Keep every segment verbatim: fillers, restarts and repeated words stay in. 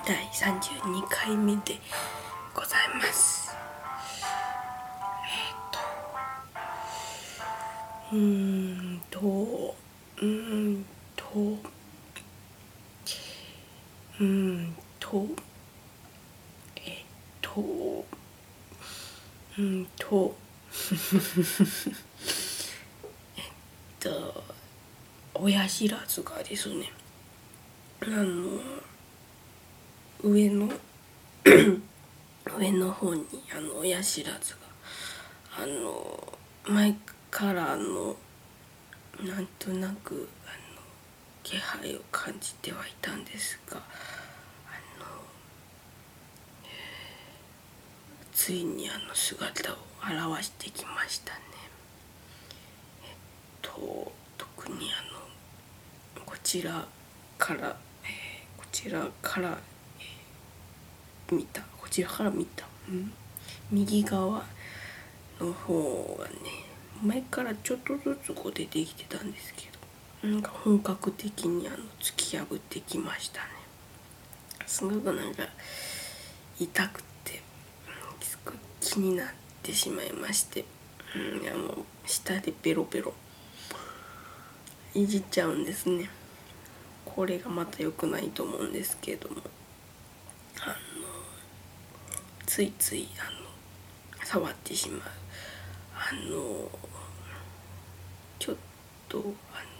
だいさんじゅうにかいめでございます。えっとうーんとうーんとうーんとえっとうーんとえっと親知らずがですね、あの上の上の方にあの親知らずがあの前からあのなんとなくあの気配を感じてはいたんですが、あのついにあの姿を現してきましたね。えっと特にあのこちらから、えー、こちらから、えー、見たこちらから見た、うん、右側の方はね、前からちょっとずつこう出てきてたんですけど、なんか本格的にあの突き破ってきましたね。すごくなんか痛くてすごい気になってしまいまして、うん、いやもう舌でベロベロいじっちゃうんですね。これがまた良くないと思うんですけれども、あのついついあの触ってしまう、あのちょっとあの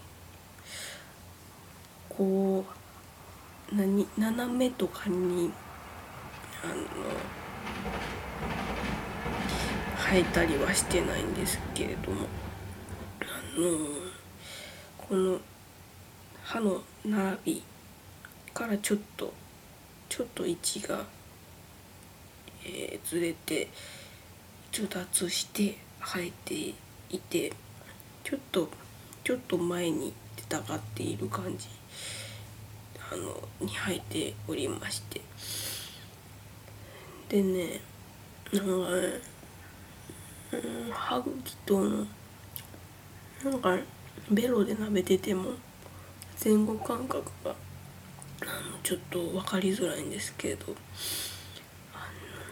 こう何斜めとかにあの生えたりはしてないんですけれども、あのこの歯の並びからちょっとちょっと位置が、えー、ずれてず脱して生えていて、ちょっとちょっと前に出たがっている感じあのに生えておりまして、でね、なんかね、うん、歯茎とのなんかベロで舐めてても前後感覚があのちょっと分かりづらいんですけど、あ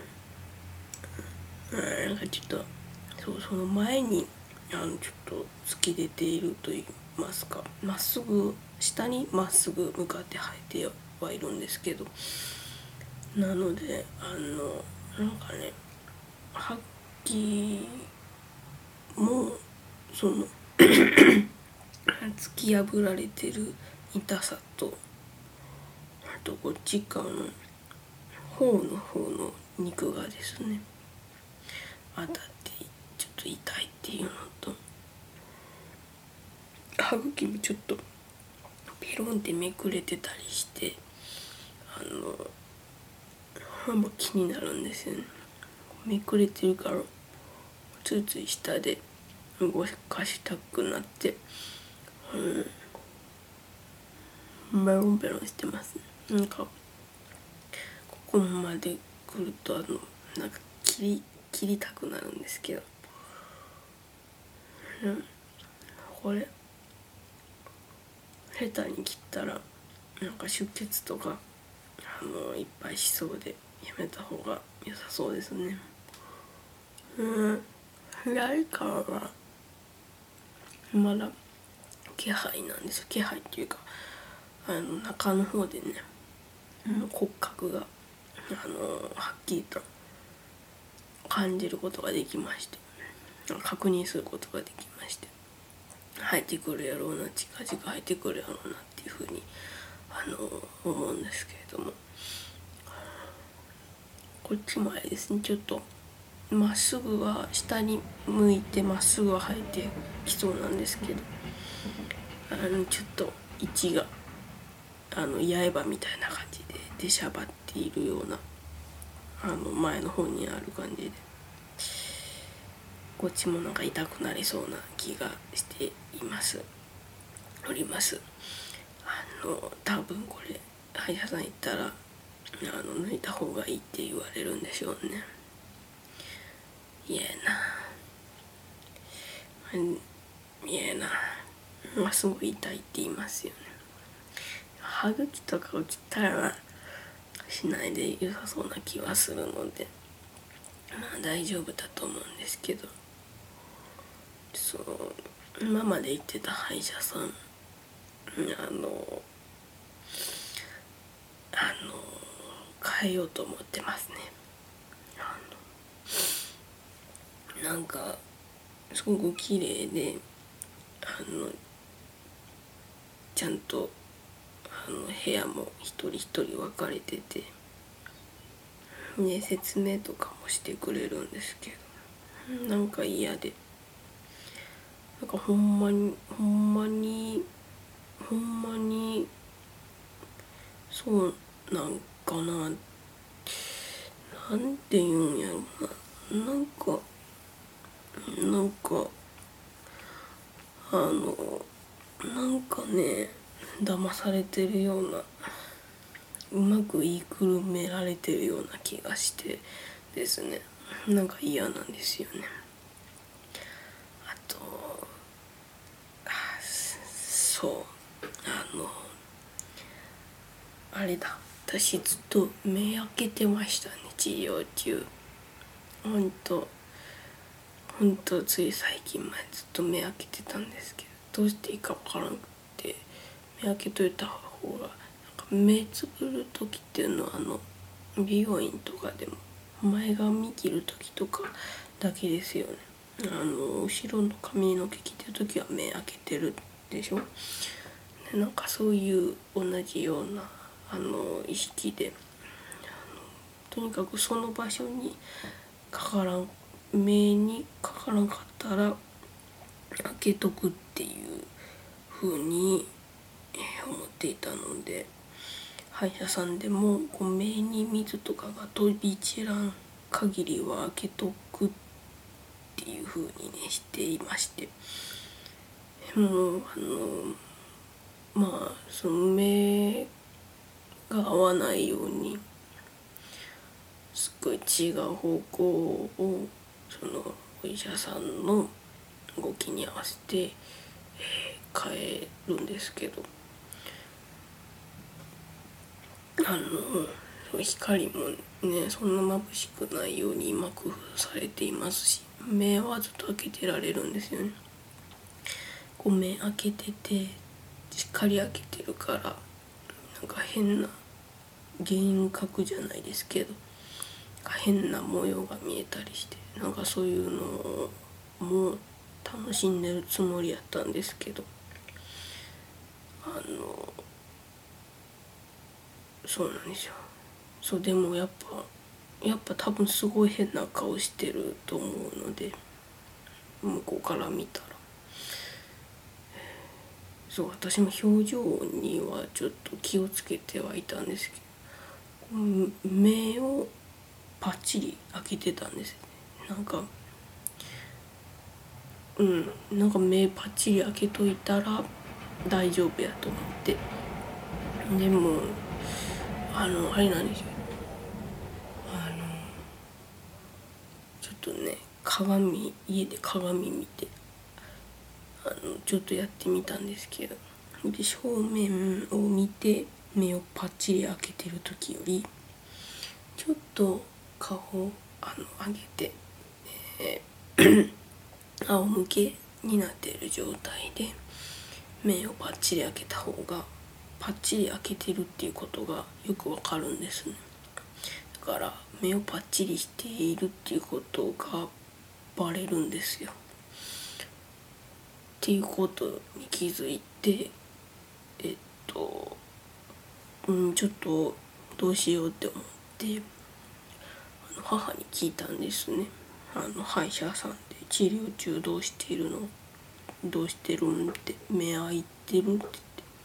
のなんかちょっとそうその前にあのちょっと突き出ていると言いますか、まっすぐ下にまっすぐ向かって生えてはいるんですけど、なのであのなんかね、歯茎もその突き破られてる痛さと、あとこっち側の頬の方の肉がですね当たってちょっと痛いっていうのと、歯茎もちょっとペロンってめくれてたりして、あの歯も気になるんですよね。めくれてるからついつい下で動かしたくなって、うん、ベロンベロンしてます。なんかここまで来るとあのなんか切り切りたくなるんですけど、うん、これ下手に切ったらなんか出血とかあのいっぱいしそうでやめた方が良さそうですね。うん、左からはまだ気配なんですよ。気配っていうかあの中の方でね、骨格があのはっきりと感じることができまして、確認することができまして、生えてくるやろうな、近々生えてくるやろうなっていうふうにあの思うんですけれども、こっちもあれですね、ちょっとまっすぐは下に向いてまっすぐは生えてきそうなんですけど、あのちょっと位置があの刃みたいな感じで出しゃばっているようなあの前の方にある感じで、こっちもなんか痛くなりそうな気がしていますおります。あの多分これ歯医者さん行ったらあの抜いた方がいいって言われるんでしょうね。嫌やな嫌やな、まあ、すごい痛いって言いますよね。歯茎とかを切ったらしないで良さそうな気はするので、まあ大丈夫だと思うんですけど、そう今まで行ってた歯医者さん、あのあの変えようと思ってますね。あのなんかすごく綺麗で、あのちゃんとあの部屋も一人一人分かれてて、ね、説明とかもしてくれるんですけど、なんか嫌で、なんかほんまにほんまにほんまにそうなんかな、なんて言うんやろな、なんかなんかあのなんかね、騙されてるような、うまく言いくるめられてるような気がしてですね、なんか嫌なんですよね。あとあそうあのあれだ、私ずっと目開けてましたね、治療中。ほんとほんとつい最近までずっと目開けてたんですけど、どうしていいかわからなくて、目開けといた方が、なんか目つぶる時っていうのはあの美容院とかでも前髪切る時とかだけですよね。あの後ろの髪の毛切ってる時は目開けてるでしょ。でなんかそういう同じようなあの意識で、とにかくその場所にかからん、目にかからんかったら開けとくっていう風に思っていたので、歯医者さんでもこう目に水とかが飛び散らん限りは開けとくっていう風にねしていまして、もうあのまあその目が合わないようにすっごい違う方向をそのお医者さんの動きに合わせて、えー、変えるんですけど、あの光もねそんな眩しくないように今工夫されていますし、目はずっと開けてられるんですよね。こう目開けててしっかり開けてるから、なんか変な幻覚じゃないですけど変な模様が見えたりして、なんかそういうのも楽しんでるつもりやったんですけど、あのそうなんですよ。そうでもやっぱやっぱ多分すごい変な顔してると思うので、向こうから見たら、そう私も表情にはちょっと気をつけてはいたんですけど、目をパッチリ開けてたんですよね。なんかうんなんか目パッチリ開けといたら大丈夫やと思って、でもあのあれなんですよ、あのちょっとね鏡家で鏡見てあのちょっとやってみたんですけど、で正面を見て目をパッチリ開けてる時よりちょっと顔をあの上げて、えー、仰向けになっている状態で目をパッチリ開けた方がパッチリ開けてるっていうことがよくわかるんですね。だから目をパッチリしているっていうことがバレるんですよ。っていうことに気づいて、えっと、うん、ちょっとどうしようって思ってあの母に聞いたんですね。あの歯医者さんで治療中どうしているの、どうしてるんって、目開いてるって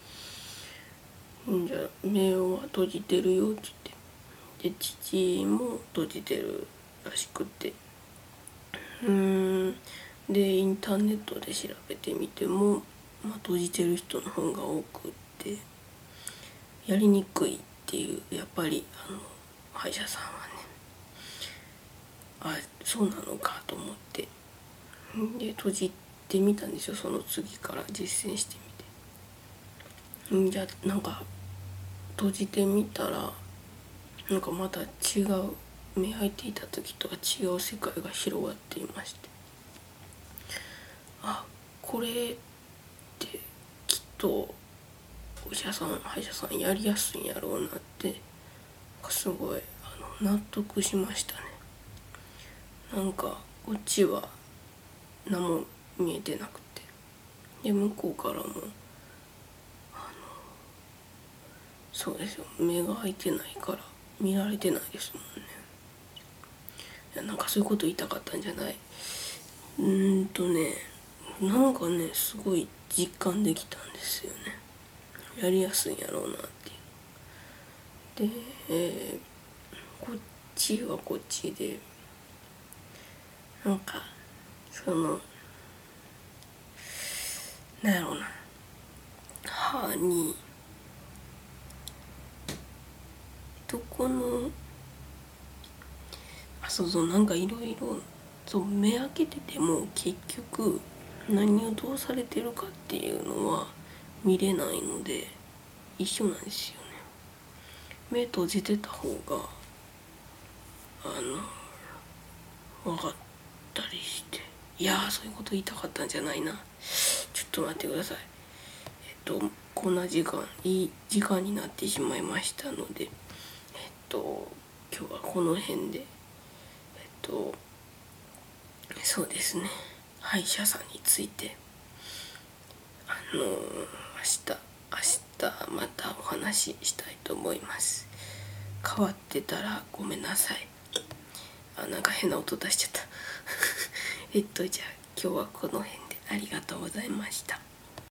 言って、んじゃ目は閉じてるよって言って、で父も閉じてるらしくて、うーんでインターネットで調べてみても、まあ、閉じてる人の方が多くってやりにくいっていう、やっぱりあの歯医者さんはね、あそうなのかと思って、で閉じてみたんですよ。その次から実践してみて、んじゃなんか閉じてみたらなんかまた違う、目開いていた時とは違う世界が広がっていまして、あ、これってきっとお医者さん歯医者さんやりやすいんやろうなって、すごいあの納得しましたね。なんかこっちは何も見えてなくて、で向こうからもあのそうですよ、目が開いてないから見られてないですもんね。いや、なんかそういうこと言いたかったんじゃない。うーんとねなんかねすごい実感できたんですよね。やりやすいんやろうなっていう。で、えー、こっちはこっちでなんかそのなんやろうな、歯にどこのあそうそうなんかいろいろそう目開けてても結局何をどうされてるかっていうのは見れないので一緒なんですよね。目閉じてた方があの分かったりして、いやーそういうこと言いたかったんじゃないな。ちょっと待ってください。えっとこんな時間いい時間になってしまいましたので、えっと今日はこの辺で、えっとそうですね、歯医者さんについてあのー、明日明日またお話ししたいと思います。変わってたらごめんなさい。あ、なんか変な音出しちゃったえっとじゃあ今日はこの辺でありがとうございました。